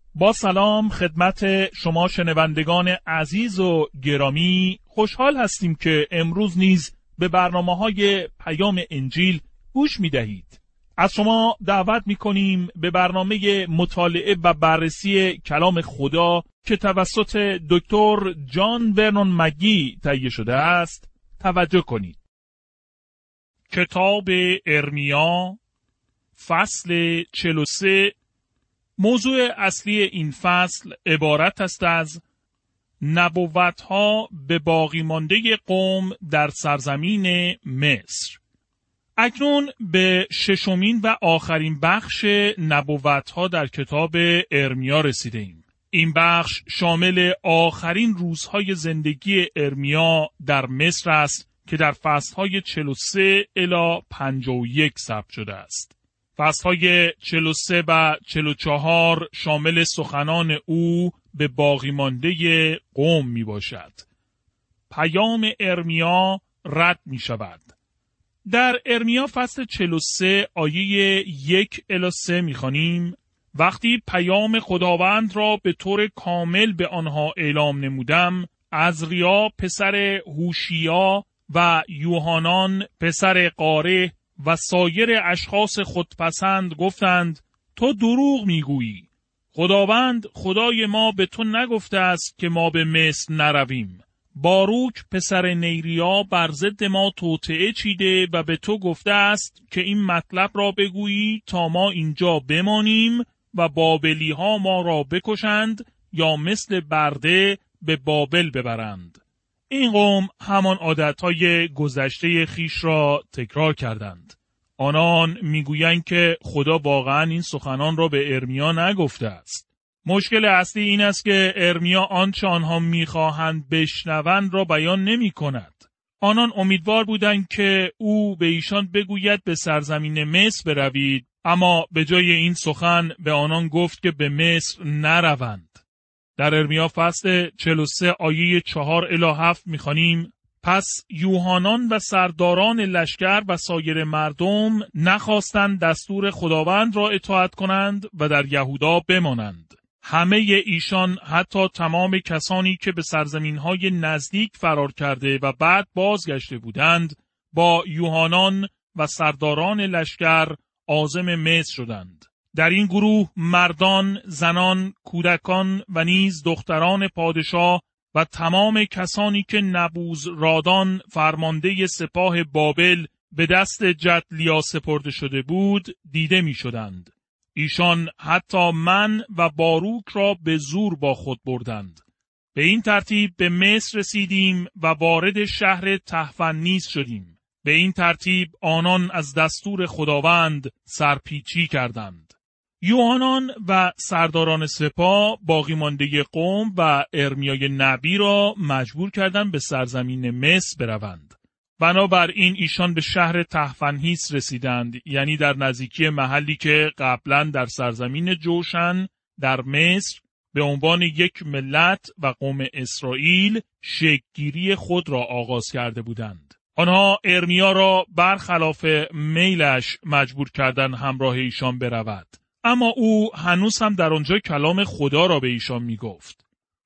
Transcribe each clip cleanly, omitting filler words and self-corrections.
با سلام خدمت شما شنوندگان عزیز و گرامی، خوشحال هستیم که امروز نیز به برنامه‌های پیام انجیل گوش می‌دهید. از شما دعوت می‌کنیم به برنامه مطالعه و بررسی کلام خدا که توسط دکتر جان ورنون مگی تهیه شده است توجه کنید. کتاب ارمیا فصل 43. موضوع اصلی این فصل عبارت است از نبوت‌ها به باقی مانده قوم در سرزمین مصر. اکنون به ششمین و آخرین بخش نبوت‌ها در کتاب ارمیا رسیده ایم. این بخش شامل آخرین روزهای زندگی ارمیا در مصر است که در فصل‌های 43 الی 51 ثبت شده است. فصل‌های 43 و 44 شامل سخنان او به باقی مانده قوم می باشد. پیام ارمیا رد می شود. در ارمیا فصل 43 آیه 1 الی 3 می خوانیم: وقتی پیام خداوند را به طور کامل به آنها اعلام نمودم، عزریا پسر هوشیا و یوحانان پسر قاره و سایر اشخاص خودپسند گفتند تو دروغ میگویی. خداوند خدای ما به تو نگفته است که ما به مصر نرویم. باروک پسر نیریا بر ضد ما توطئه چیده و به تو گفته است که این مطلب را بگویی تا ما اینجا بمانیم و بابلی ها ما را بکشند یا مثل برده به بابل ببرند. این قوم همان عادتهای گذشته خیش را تکرار کردند. آنان میگویند که خدا واقعا این سخنان را به ارمیا نگفته است. مشکل اصلی این است که ارمیا آنچه آنها میخواهند بشنوند را بیان نمی کند. آنان امیدوار بودند که او به ایشان بگوید به سرزمین مصر بروید، اما به جای این سخن به آنان گفت که به مصر نروند. در ارمیا فصل 43 آیه 4 الی 7 می‌خوانیم: پس یوحانان و سرداران لشکر و سایر مردم نخواستند دستور خداوند را اطاعت کنند و در یهودا بمانند. همه ایشان، حتی تمام کسانی که به سرزمین‌های نزدیک فرار کرده و بعد بازگشته بودند، با یوحانان و سرداران لشکر عازم مصر شدند. در این گروه مردان، زنان، کودکان و نیز دختران پادشاه و تمام کسانی که نبوزرادان فرمانده سپاه بابل به دست جدلیا سپرده شده بود دیده می شدند. ایشان حتی من و باروک را به زور با خود بردند. به این ترتیب به مصر رسیدیم و وارد شهر تحفنیس شدیم. به این ترتیب آنان از دستور خداوند سرپیچی کردند. یوحانان و سرداران سپاه باقی مانده قوم و ارمیای نبی را مجبور کردند به سرزمین مصر بروند. بنابراین ایشان به شهر تحفنهیس رسیدند، یعنی در نزدیکی محلی که قبلا در سرزمین جوشن در مصر به عنوان یک ملت و قوم اسرائیل شکل‌گیری خود را آغاز کرده بودند. آنها ارمیا را برخلاف میلش مجبور کردند همراه ایشان برود. اما او هنوز هم در آنجا کلام خدا را به ایشان می گفت.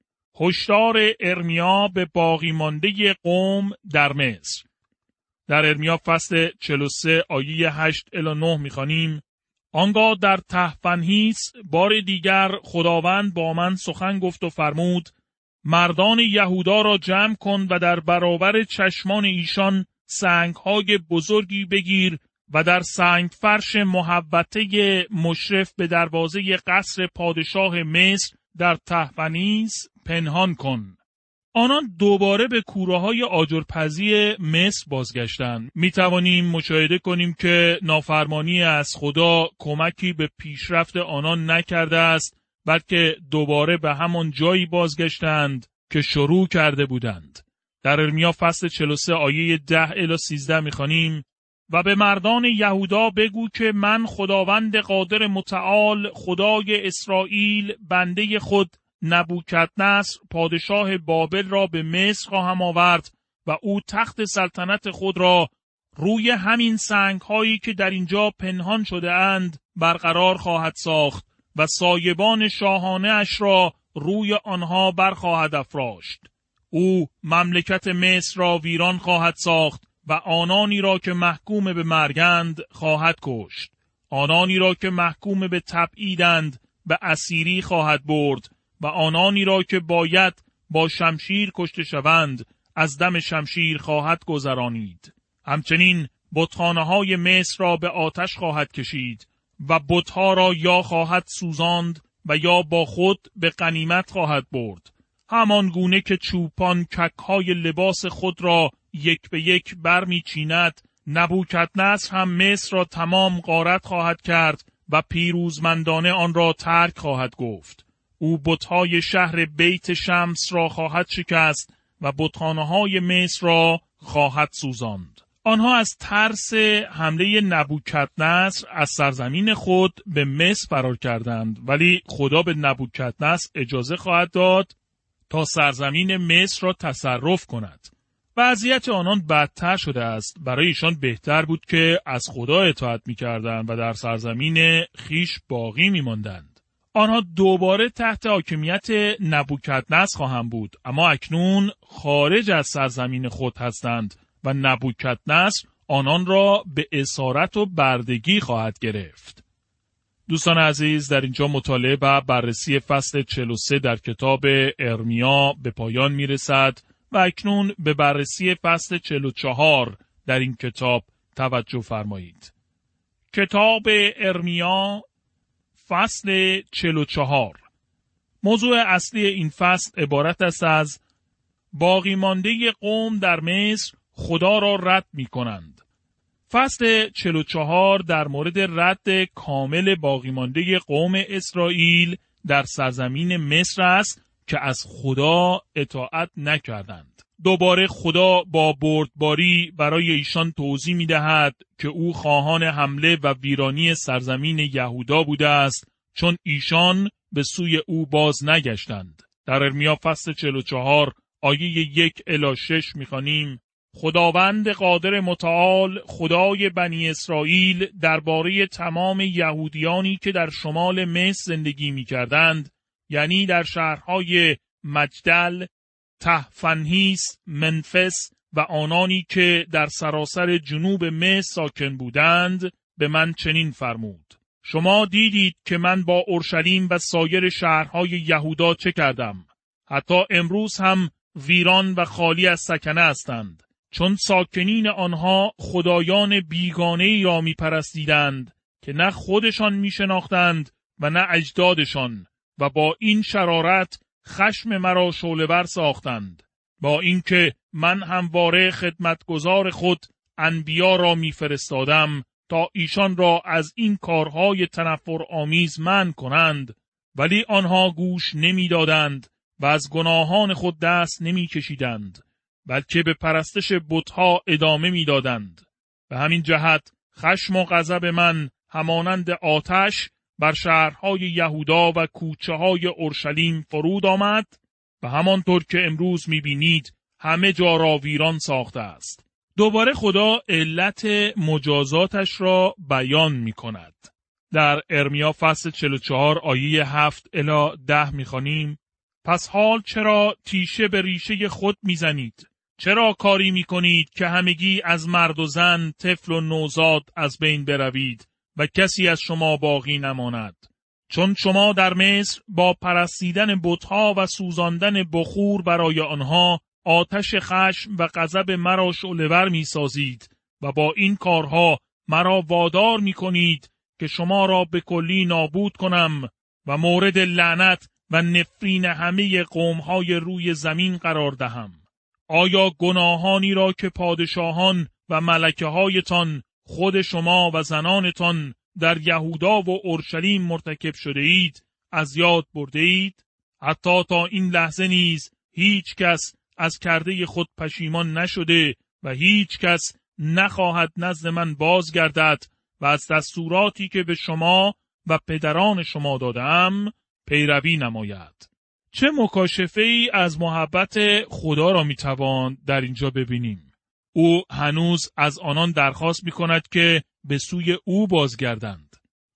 هشدار ارمیا به باقی مانده قوم در مصر. در ارمیا فصل 43 آیه 8 الی 9 می خوانیم: آنگاه در تحفنهیس بار دیگر خداوند با من سخن گفت و فرمود: مردان یهودا را جمع کن و در برابر چشمان ایشان سنگ‌های بزرگی بگیر و در سنگ فرش محوطه مشرف به دروازه قصر پادشاه مصر در تحفنیس پنهان کن. آنان دوباره به کوره‌های آجرپزی مصر بازگشتند. می توانیم مشاهده کنیم که نافرمانی از خدا کمکی به پیشرفت آنان نکرده است، بلکه دوباره به همان جایی بازگشتند که شروع کرده بودند. در ارمیا فصل 43 آیه 10 الی 13 می خوانیم: و به مردان یهودا بگو که من خداوند قادر متعال خدای اسرائیل بنده خود نبوکدنصر پادشاه بابل را به مصر خواهم آورد و او تخت سلطنت خود را روی همین سنگ هایی که در اینجا پنهان شده اند برقرار خواهد ساخت و سایبان شاهانه اش را روی آنها برخواهد افراشت. او مملکت مصر را ویران خواهد ساخت و آنانی را که محکوم به مرگند خواهد کشت. آنانی را که محکوم به تبعیدند به اسیری خواهد برد و آنانی را که باید با شمشیر کشته شوند از دم شمشیر خواهد گذرانید. همچنین بتخانه‌های مصر را به آتش خواهد کشید و بتها را یا خواهد سوزاند و یا با خود به غنیمت خواهد برد. همان گونه که چوپان کک‌های لباس خود را یک به یک برمی‌چیند، نبوکدنصر هم مصر را تمام غارت خواهد کرد و پیروزمندانه آن را ترک خواهد گفت. او بت‌های شهر بیت شمس را خواهد شکست و بتخانه‌های مصر را خواهد سوزاند. آنها از ترس حمله نبوکدنصر از سرزمین خود به مصر فرار کردند، ولی خدا به نبوکدنصر اجازه خواهد داد تا سرزمین مصر را تصرف کند. وضعیت آنان بدتر شده است. برای ایشان بهتر بود که از خدا اطاعت می‌کردند و در سرزمین خیش باقی می‌ماندند. آنها دوباره تحت حاکمیت نبوکدنصر خواهند بود، اما اکنون خارج از سرزمین خود هستند و نبوکدنصر آنان را به اسارت و بردگی خواهد گرفت. دوستان عزیز، در اینجا مطالعه و بررسی فصل 43 در کتاب ارمیا به پایان میرسد و اکنون به بررسی فصل 44 در این کتاب توجه فرمایید. کتاب ارمیا فصل 44. موضوع اصلی این فصل عبارت است از باقی مانده قوم در مصر خدا را رد می کنند. فصل 44 در مورد رد کامل باقی مانده قوم اسرائیل در سرزمین مصر است که از خدا اطاعت نکردند. دوباره خدا با بردباری برای ایشان توضیح می دهد که او خواهان حمله و ویرانی سرزمین یهودا بوده است، چون ایشان به سوی او باز نگشتند. در ارمیا فصل 44 آیه 1 الی 6 می خوانیم: خداوند قادر متعال، خدای بنی اسرائیل، درباره تمام یهودیانی که در شمال مصر زندگی می کردند، یعنی در شهرهای مجدل، تحفنهیس، منفس و آنانی که در سراسر جنوب مصر ساکن بودند، به من چنین فرمود: شما دیدید که من با اورشلیم و سایر شهرهای یهودا چه کردم. حتی امروز هم ویران و خالی از سکنه هستند، چون ساکنین آنها خدایان بیگانه‌ای را می‌پرستیدند که نه خودشان می‌شناختند و نه اجدادشان، و با این شرارت خشم مرا شعله‌ور ساختند. با اینکه من همواره خدمتگزار خود انبیا را می‌فرستادم تا ایشان را از این کارهای تنفرآمیز منع کنند، ولی آنها گوش نمی‌دادند و از گناهان خود دست نمی‌کشیدند، بلکه به پرستش بت‌ها ادامه می‌دادند. به همین جهت خشم و غضب من همانند آتش بر شهرهای یهودا و کوچه‌های اورشلیم فرود آمد و همانطور که امروز می‌بینید همه جا را ویران ساخته است. دوباره خدا علت مجازاتش را بیان می‌کند. در ارمیا فصل 44 آیه 7 الی 10 می‌خوانیم: پس حال چرا تیشه به ریشه خود می‌زنید؟ چرا کاری می‌کنید که همگی از مرد و زن، طفل و نوزاد از بین بروید و کسی از شما باقی نماند؟ چون شما در مصر با پرستیدن بت‌ها و سوزاندن بخور برای آنها آتش خشم و غضب مرا شعله‌ور می‌سازید و با این کارها مرا وادار می‌کنید که شما را به کلی نابود کنم و مورد لعنت و نفرین همه قوم‌های روی زمین قرار دهم. آیا گناهانی را که پادشاهان و ملکه‌هایتان، خود شما و زنانتان در یهودا و اورشلیم مرتکب شده اید از یاد برده اید؟ حتی تا این لحظه نیز هیچ کس از کرده خود پشیمان نشده و هیچ کس نخواهد نزد من بازگردد و از دستوراتی که به شما و پدران شما دادم پیروی نماید. چه مکاشفه‌ای از محبت خدا را میتوان در اینجا ببینیم. او هنوز از آنان درخواست میکند که به سوی او بازگردند.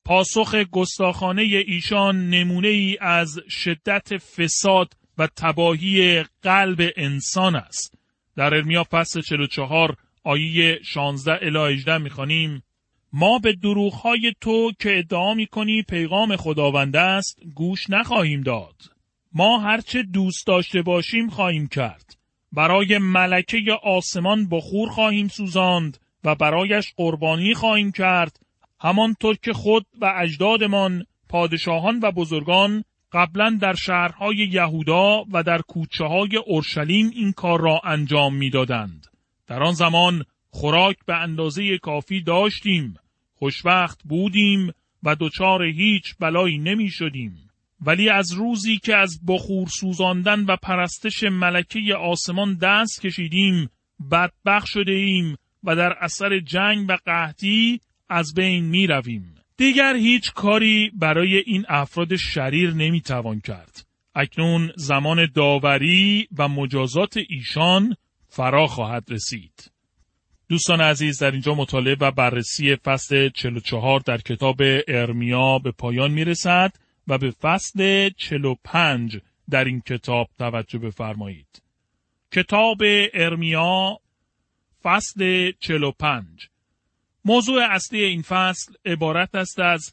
پاسخ گستاخانه ایشان نمونه ای از شدت فساد و تباهی قلب انسان است. در ارمیا فصل 44 آیه 16 الی 18 می‌خوانیم: ما به دروغ‌های تو که ادعا می‌کنی پیغام خداوند است گوش نخواهیم داد. ما هرچه دوست داشته باشیم خواهیم کرد. برای ملکه آسمان بخور خواهیم سوزاند و برایش قربانی خواهیم کرد، همانطور که خود و اجدادمان پادشاهان و بزرگان قبلا در شهرهای یهودا و در کوچه‌های اورشلیم این کار را انجام می‌دادند. در آن زمان خوراک به اندازه کافی داشتیم، خوشبخت بودیم و دچار هیچ بلایی نمی شدیم. ولی از روزی که از بخور سوزاندن و پرستش ملکه آسمان دست کشیدیم، بدبخت شده ایم و در اثر جنگ و قحطی از بین می رویم. دیگر هیچ کاری برای این افراد شریر نمی توان کرد. اکنون زمان داوری و مجازات ایشان فرا خواهد رسید. دوستان عزیز، در اینجا مطالعه و بررسی فصل 44 در کتاب ارمیا به پایان می رسد و به فصل 45 در این کتاب توجه بفرمایید. کتاب ارمیا فصل 45. موضوع اصلی این فصل عبارت است از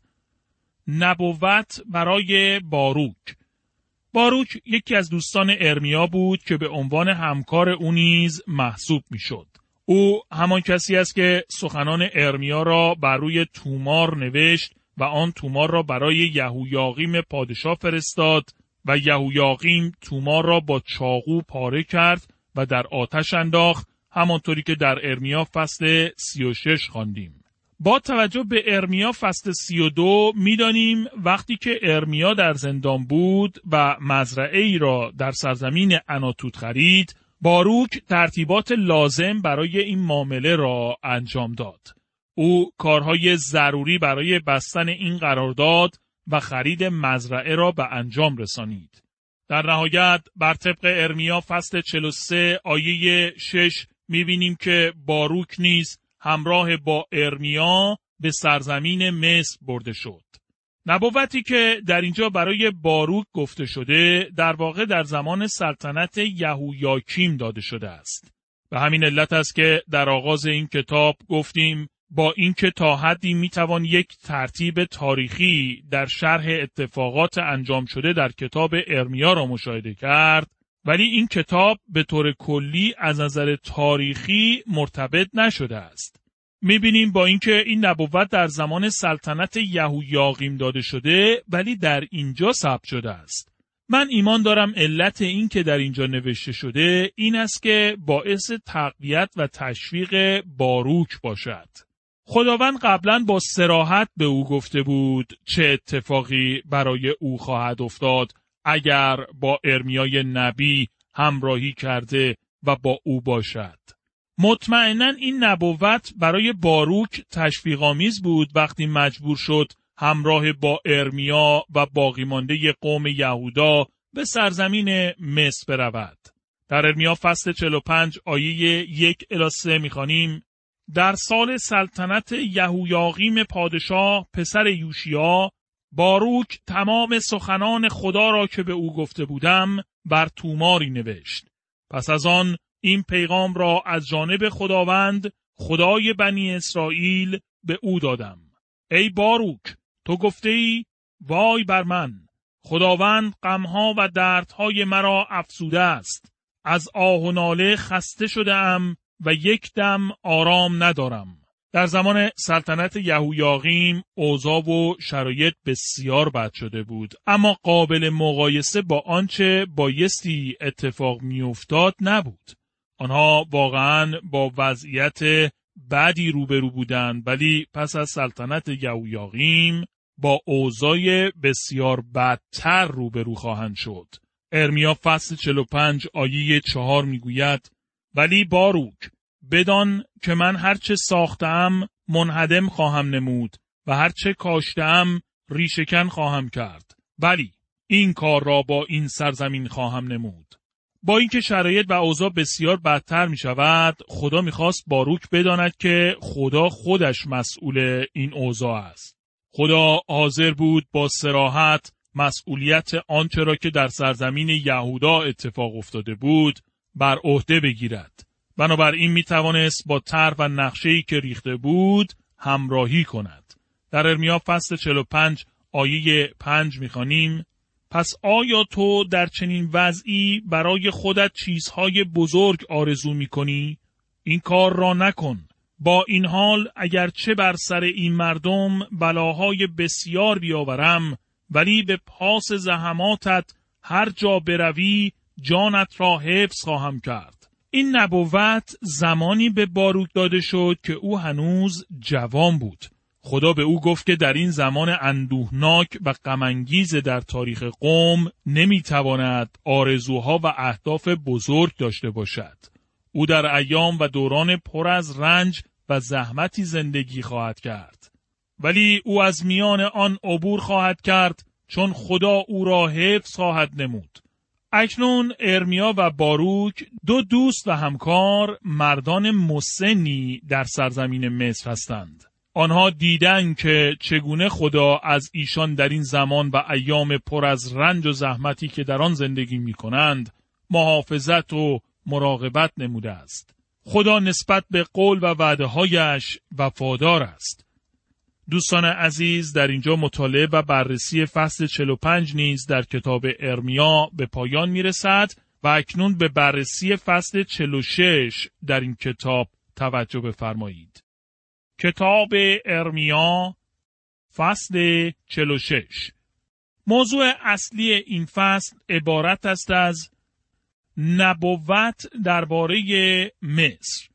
نبوت برای باروک. باروک یکی از دوستان ارمیا بود که به عنوان همکار او نیز محسوب می شد. او همان کسی است که سخنان ارمیا را بر روی تومار نوشت و آن تومار را برای یهویاقیم پادشاه فرستاد و یهویاقیم تومار را با چاقو پاره کرد و در آتش انداخت، همانطوری که در ارمیا فصل 36 خواندیم. با توجه به ارمیا فصل 32 می‌دانیم وقتی که ارمیا در زندان بود و مزرعه‌ای را در سرزمین عناتوت خرید، باروک ترتیبات لازم برای این معامله را انجام داد. او کارهای ضروری برای بستن این قرارداد و خرید مزرعه را به انجام رسانید. در نهایت بر طبق ارمیا فصل 43 آیه 6 می‌بینیم که باروک نیز همراه با ارمیا به سرزمین مصر برده شد. نبوتی که در اینجا برای باروک گفته شده در واقع در زمان سلطنت یهویاکیم داده شده است. به همین علت است که در آغاز این کتاب گفتیم با اینکه تا حدی میتوان یک ترتیب تاریخی در شرح اتفاقات انجام شده در کتاب ارمیا را مشاهده کرد، ولی این کتاب به طور کلی از نظر تاریخی مرتبط نشده است. می‌بینیم با اینکه این نبوت در زمان سلطنت یهویاقیم داده شده، ولی در اینجا ثبت شده است. من ایمان دارم علت این که در اینجا نوشته شده این است که باعث تقویت و تشویق باروک باشد. خداوند قبلا با صراحت به او گفته بود چه اتفاقی برای او خواهد افتاد اگر با ارمیای نبی همراهی کرده و با او باشد. مطمئناً این نبوت برای باروک تشویق‌آمیز بود وقتی مجبور شد همراه با ارمیا و باقی مانده قوم یهودا به سرزمین مصر برود. در ارمیا فصل 45 آیه 1 الی 3 می‌خوانیم: در سال سلطنت یهویاقیم پادشاه پسر یوشیا، باروک تمام سخنان خدا را که به او گفته بودم بر توماری نوشت. پس از آن این پیغام را از جانب خداوند خدای بنی اسرائیل به او دادم. ای باروک، تو گفته ای وای بر من، خداوند غمها و دردهای مرا افزوده است. از آه و ناله خسته شده ام و یک دم آرام ندارم. در زمان سلطنت یهویاقیم اوضاع و شرایط بسیار بد شده بود، اما قابل مقایسه با آنچه بایستی اتفاق میافتاد نبود. آنها واقعاً با وضعیت بدی روبرو بودند، ولی پس از سلطنت یهویاقیم با اوضاع بسیار بدتر روبرو خواهند شد. ارمیا فصل 45 آیه 4 میگوید: ولی باروک، بدان که من هرچه ساختم منهدم خواهم نمود و هرچه کاشتم ریشه‌کن خواهم کرد، ولی این کار را با این سرزمین خواهم نمود. با اینکه شرایط و اوضاع بسیار بدتر می شود، خدا می خواست باروک بداند که خدا خودش مسئول این اوضاع است. خدا حاضر بود با صراحت مسئولیت آنچه را که در سرزمین یهودا اتفاق افتاده بود بر عهده بگیرد. بنابراین می توانست با طرح و نقشه‌ای که ریخته بود همراهی کند. در ارمیا فصل 45 آیه 5 می‌خوانیم: پس آیا تو در چنین وضعی برای خودت چیزهای بزرگ آرزو می‌کنی؟ این کار را نکن. با این حال اگرچه بر سر این مردم بلاهای بسیار بیاورم، ولی به پاس زحماتت هر جا بروی جانت را حفظ خواهم کرد. این نبوت زمانی به باروک داده شد که او هنوز جوان بود. خدا به او گفت که در این زمان اندوهناک و غم‌انگیز در تاریخ قوم نمیتواند آرزوها و اهداف بزرگ داشته باشد. او در ایام و دوران پر از رنج و زحمتی زندگی خواهد کرد. ولی او از میان آن عبور خواهد کرد، چون خدا او را حفظ خواهد نمود. اکنون ارمیا و باروک دو دوست و همکار مردان مسنی در سرزمین مصر هستند. آنها دیدند که چگونه خدا از ایشان در این زمان و ایام پر از رنج و زحمتی که در آن زندگی می کنند محافظت و مراقبت نموده است. خدا نسبت به قول و وعده‌هایش وفادار است. دوستان عزیز، در اینجا مطالعه و بررسی فصل 45 نیز در کتاب ارمیا به پایان می رسد و اکنون به بررسی فصل 46 در این کتاب توجه بفرمایید. کتاب ارمیا فصل 46. موضوع اصلی این فصل عبارت است از نبوت درباره مصر.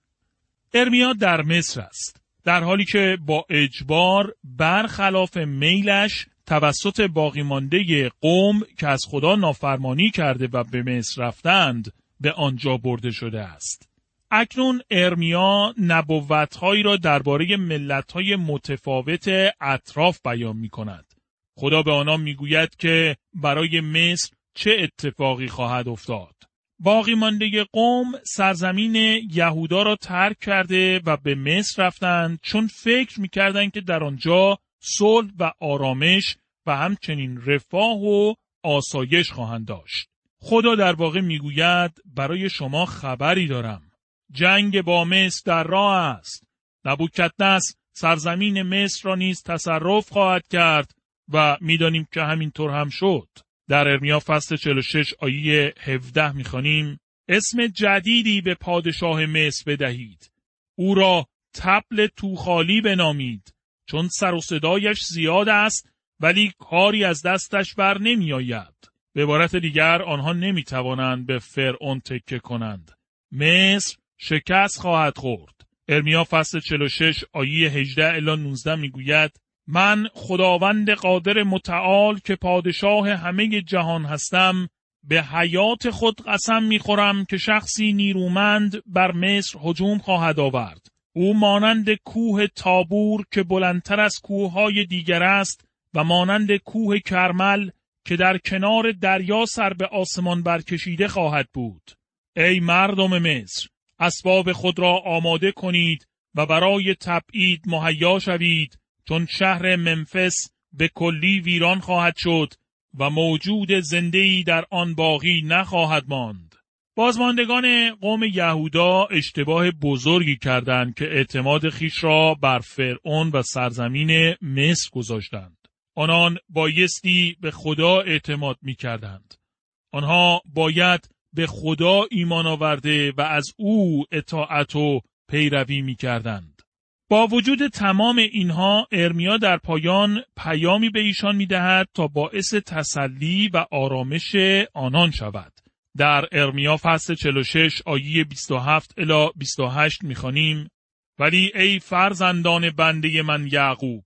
ارمیا در مصر است، در حالی که با اجبار برخلاف میلش توسط باقی مانده قوم که از خدا نافرمانی کرده و به مصر رفتند به آنجا برده شده است. اکنون ارمیا نبوت‌هایی را درباره ملت‌های متفاوت اطراف بیان می‌کند. خدا به آنها می‌گوید که برای مصر چه اتفاقی خواهد افتاد. باقی مانده قوم سرزمین یهودا را ترک کرده و به مصر رفتند، چون فکر می‌کردند که در آنجا صلح و آرامش و همچنین رفاه و آسایش خواهند داشت. خدا در واقع می‌گوید برای شما خبری دارم. جنگ با مصر در راه است. نبوکدنصر سرزمین مصر را نیز تصرف خواهد کرد و می‌دانیم که همینطور هم شد. در ارمیا فصل 46 آیه 17 می‌خوانیم: اسم جدیدی به پادشاه مصر بدهید. او را طبل توخالی بنامید، چون سر و صدایش زیاد است ولی کاری از دستش بر نمی‌آید. به عبارت دیگر آنها نمی‌توانند به فرعون تکیه کنند. مصر شکست خواهد خورد. ارمیا فصل 46 آیه 18 الی 19 میگوید: من خداوند قادر متعال که پادشاه همه جهان هستم، به حیات خود قسم میخورم که شخصی نیرومند بر مصر هجوم خواهد آورد. او مانند کوه تابور که بلندتر از کوههای دیگر است و مانند کوه کرمل که در کنار دریا سر به آسمان برکشیده خواهد بود. ای مردم مصر، اسباب خود را آماده کنید و برای تبعید مهیا شوید، چون شهر منفس به کلی ویران خواهد شد و موجود زنده‌ای در آن باقی نخواهد ماند. بازماندگان قوم یهودا اشتباه بزرگی کردند که اعتماد خیش را بر فرعون و سرزمین مصر گذاشتند. آنان بایستی به خدا اعتماد می‌کردند. آنها باید به خدا ایمان آورده و از او اطاعت و پیروی می‌کردند. با وجود تمام اینها ارمیا در پایان پیامی به ایشان می‌دهد تا باعث تسلی و آرامش آنان شود. در ارمیا فصل 46 آیه 27 الی 28 می‌خوانیم: ولی ای فرزندان بنده من یعقوب،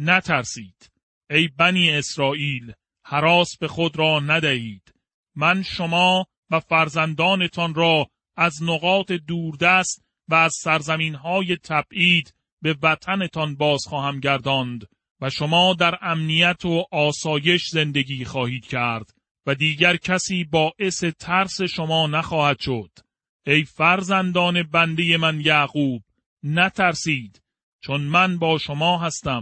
نترسید. ای بنی اسرائیل، هراس به خود را ندهید. من شما و فرزندانتان را از نقاط دوردست و از سرزمین‌های تبعید به وطنتان باز خواهم گرداند و شما در امنیت و آسایش زندگی خواهید کرد و دیگر کسی باعث ترس شما نخواهد شد. ای فرزندان بنده من یعقوب، نترسید، چون من با شما هستم.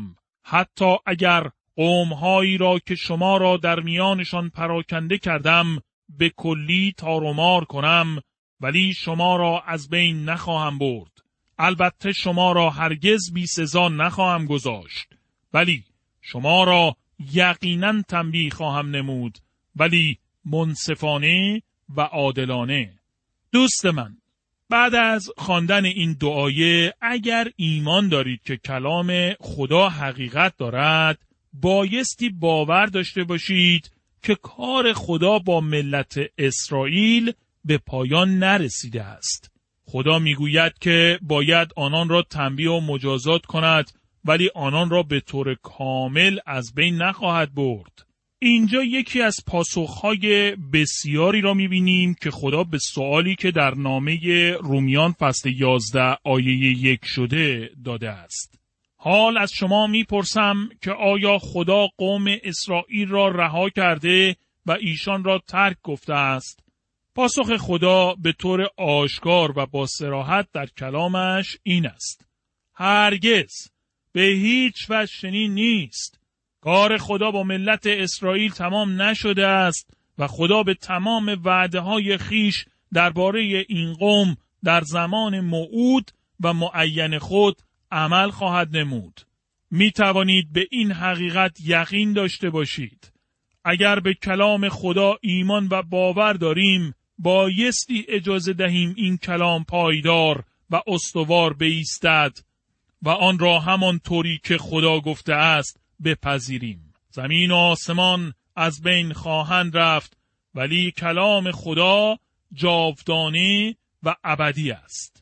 حتی اگر قوم‌هایی را که شما را در میانشان پراکنده کردم به کلی تار و مار کنم، ولی شما را از بین نخواهم برد. البته شما را هرگز بی سزا نخواهم گذاشت، ولی شما را یقیناً تنبیه خواهم نمود، ولی منصفانه و عادلانه. دوست من، بعد از خواندن این دعایه اگر ایمان دارید که کلام خدا حقیقت دارد، بایستی باور داشته باشید که کار خدا با ملت اسرائیل به پایان نرسیده است. خدا میگوید که باید آنان را تنبیه و مجازات کند، ولی آنان را به طور کامل از بین نخواهد برد. اینجا یکی از پاسخهای بسیاری را میبینیم که خدا به سوالی که در نامه رومیان فصل 11 آیه 1 شده داده است. حال از شما میپرسم که آیا خدا قوم اسرائیل را رها کرده و ایشان را ترک گفته است؟ پاسخ خدا به طور آشکار و با صراحت در کلامش این است: هرگز، به هیچ وجه چنین نیست. کار خدا با ملت اسرائیل تمام نشده است و خدا به تمام وعده‌های خیش درباره این قوم در زمان موعود و معین خود عمل خواهد نمود. می توانید به این حقیقت یقین داشته باشید. اگر به کلام خدا ایمان و باور داریم، بایستی اجازه دهیم این کلام پایدار و استوار بایستد و آن را همان طوری که خدا گفته است بپذیریم. زمین و آسمان از بین خواهند رفت، ولی کلام خدا جاودانه و ابدی است.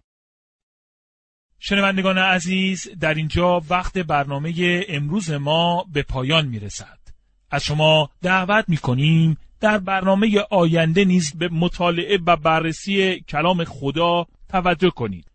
شنوندگان عزیز، در اینجا وقت برنامه امروز ما به پایان میرسد. از شما دعوت میکنیم در برنامه آینده نیز به مطالعه و بررسی کلام خدا توجه کنید.